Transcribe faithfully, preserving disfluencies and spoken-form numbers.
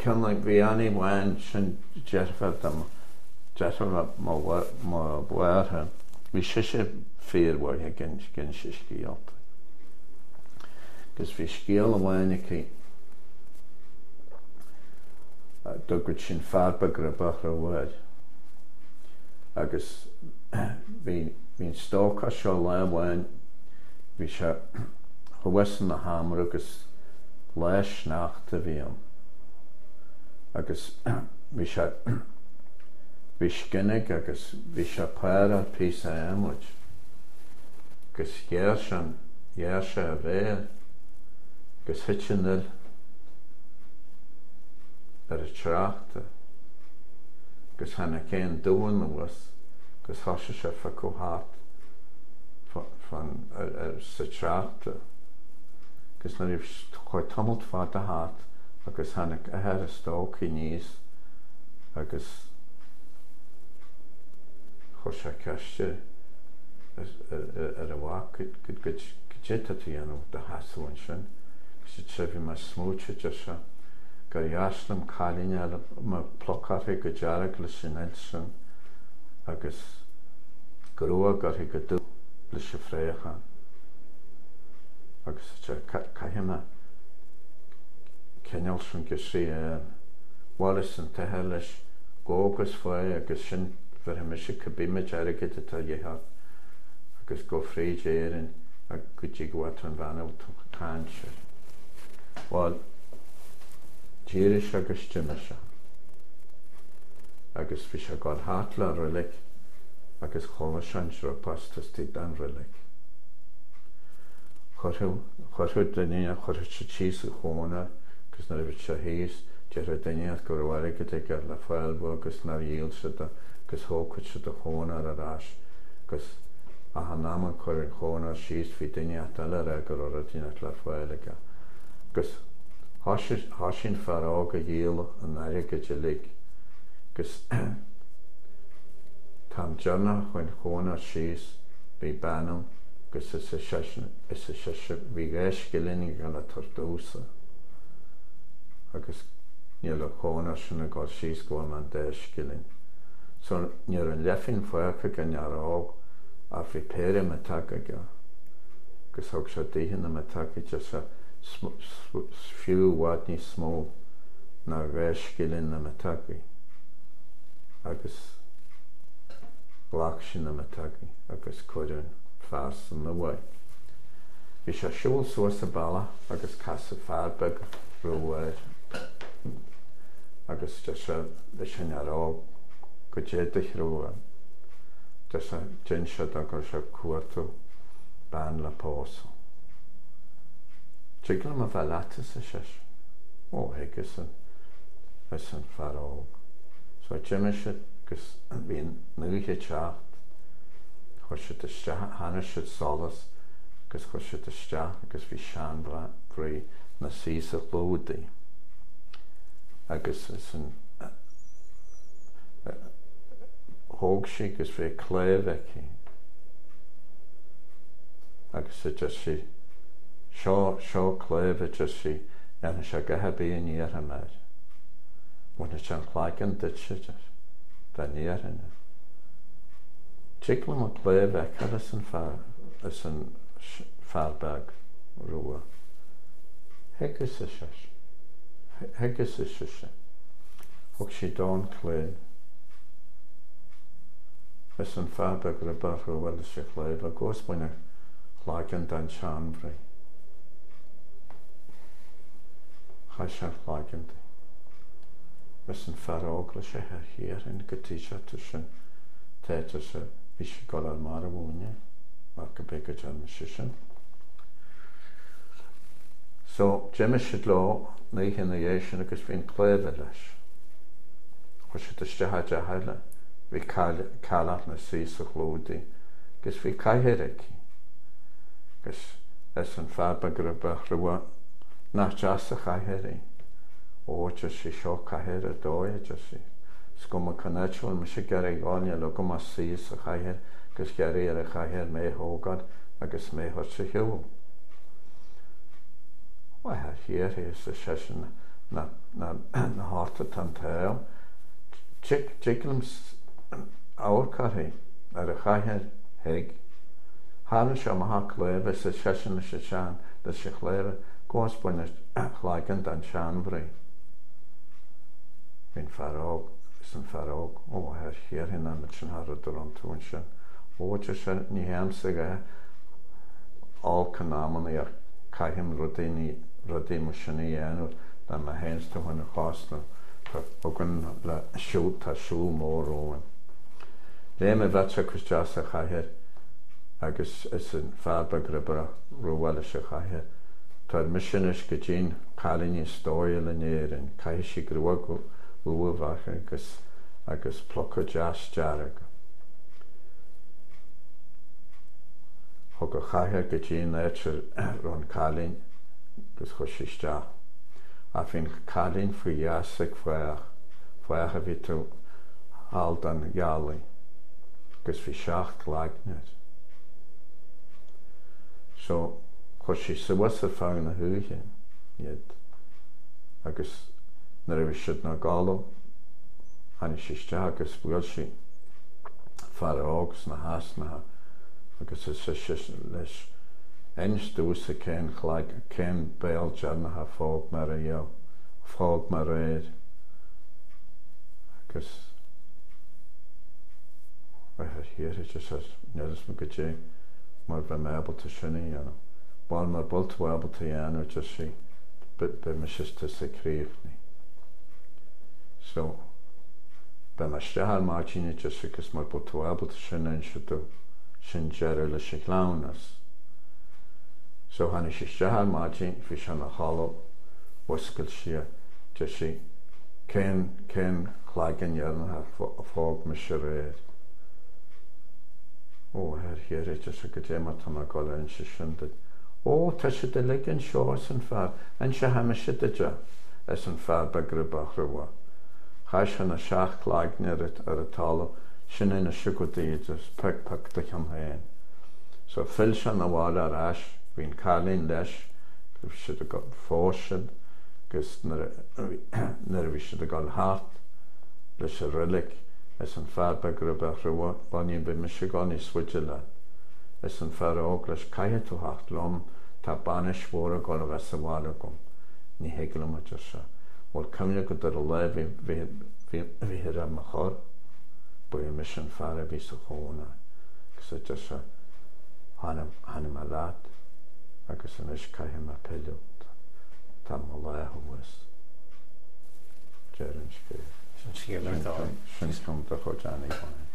Cynnig fi anni wain sy'n jerfod am jerfod mo bwer hyn. Vi sy'n ffyr war hy gen sy'n sgialt. Gys fi sgial am wain i chi dogwyd sy'n farbag rybach o wad. Agus fi'n stoc a sio le wain fi sy'n hwysyn na hamr agus leis nacht a fi am. Agus vi sha vi skinnig agus vi sha para pís a amwyd agus giershan giersha a ver agus hitchinil ar a trachta agus hanna cén dúan was agus hasha sha fa co hart fan ar sa trachta agus na rif choi tamult fad a hart agus hanna a her a stók i níos agus chos a ceiste ar a wach gydjita ti anw da haswan sin gus y trefi ma smwch y jysa gar iaslam calin ar ma plocar hi gydjarag le sinel sin agus grua gar hi gydw le si freichan agus y cahima Kenel sy'n gysri yn Wallace yn tehel leis gogus fwy agus sy'n fyr hym eisiau cybimage ar y gyda ta iehaf agus go ffreid erin a gyddi gwad yn fan o tansir. Wel, gyrish agus gymisha agus fi eisiau god hatla rylig agus cholasans ro pastas ti dan rylig. Chorhw dyn a chorhw chys y chona Cos na rifid sy'n hys, di'r rydeniad gwrwarig gyda gyr la ffælbo, cos na'r yield sydd a, cos hwcwyd sydd a chôn ar yr as, cos a hanam yn cwrdd chôn ar sys fi dyniad al yr egr o'r rydeniad la ffælig a. Cos hosyn ffarog y yield yn arig gyda lig, cos tam dyrna chwn chôn ar sys fi banam, cos ys y sy'n fi geis gilyn i gael a tordwsa. Agus níl a chóna sy'n y god sys gwa man deis gilyn. So níl yn leffin fwyach ag yn ar og a fi peri me tag ag a. Gus hog sa dihin am a tag ag a fiw wad ni smó na reis gilyn am a tag ag. Agus lach sy'n am a tag ag agus cwrdd ffars yn y wai. Fi sa siwl sŵs y bala agus cas y ffarbeg rwy'r agus just a sy'n ar o gydjedych rwan just a gynsiad agos a cwrtw ban la poso Trigl ma fel atus y sys o hegys yn ys yn ffarog so gymysyd gys yn fi'n nŵch i chacht chwysyd y sta hanesyd solas gys chwysyd y sta gys fi sian fri na sys y lwdi agus is yn hog si gus fi clef eci agus y jys si sio sio clef y jys si yn y sio gyheb i yn i'r hymar mwyn y sian chlag yn dytio jys da ni'r hynny Trigl ma clef ec ar ys yn far ys yn farbag rwa hegys y sys Hegys y sys Hwg si don clyn ys yn farbag rybach o wel ys y clef a gos mwyn y chlag yn dan sianfri chais ar chlag yn di ys yn ffarog lys y her hir yn gytisat ys yn tet ys y fys y gol ar mar y wwnia mar gybeg y jan ys yn So, Jimmy should law, neu hyn y eisiau agos fi'n clef y leis. Chos yd ysdihad a hael fi calat na sys o chlwdi, gys fi cael herig. Gys es yn farbag rybach rhywa, na jas a cael herig. O, jas si sio cael herig doi, jas si. Sgwm y cynedsiol, mae si gerig onia logom a sys a cael herig, gys gerig ar a cael herig mei hogad, agos mei hos y hiwl. Wel, hier is y session na na na harta tan tail chick chickens our carry ar a chaher heg Hána se ma ha léve sa sesin se sean de se chléire gospoine chlágan an seanbrí. Bhín faróg is an faróg ó her chéir hin an sin harú an tún sin. Óte se ní héamsa ga all canamana ar caihim rodíní rodímu sinna dhéanú na ma héinstu hana chásna ogan le siú tá siú mór óin. Lé me bhete chus deas a chaithir agus is an fába gribara ruhile se chaithir. Tá misionis go dtín chalíní stóir le néir an caiith si grua go uamhach agus agus plocha deas dearag. Thug go chaithir go dtín éitir ron chalín gus chus isteach. A fin chalín fwy iasig fwyach fwyach a fi tú hald an iali gus fi seach glagnet. So chus i sywas ar fang na húhin iad agus na ra fi siad na galw han i si isteach agus bwyl si far ógus na has na agus is is leis Eens dús a cén chlag cén béal jarna ha fóg mar a jau, fóg mar a éid. Agus bheith hir is just as neras me go dé mar bheith mebal ta sinna dhéanam. Báil mar bult webal ta dhéanam just si be me sista sa críochni. So be me stehar mátíine just agus mar bult webal ta sinna in siadú sin jerir le si chláunas. So han is stehar mátín fi se na chaló wascail sia de si cén cén chlágan dhéanam ha fóg me se réir. Ó her hir is just a go dé mar tan a gola in se sindid. Ó tá se de ligin seo as an fear an se haime se deide as an fear be gribach ruha. Cha se na seach chlágni ar a taló sin in a siúdaí just peg peg de chum héin. So fil se na bháil ar ais Bhín cálín leis gribh siad a gáil fóisiid gus nar bhí siad a gáil hart leis a rilik as an fear be gribach ruha baníon be me se gáil ní suide le. Is an fear óg leis caiithe tú hart lom tá banis mhór a gáil a bheits a bhála gom ní héigla ma te se. Bhil cumne go dar a le bhí hir am a chor bu me sin fear a bhí sa chóna gus a te se hanam a lát agus an is caiim a peilú tá má lehuas Jerin scéir. Sin scéir le dá. Sin scom de chud anna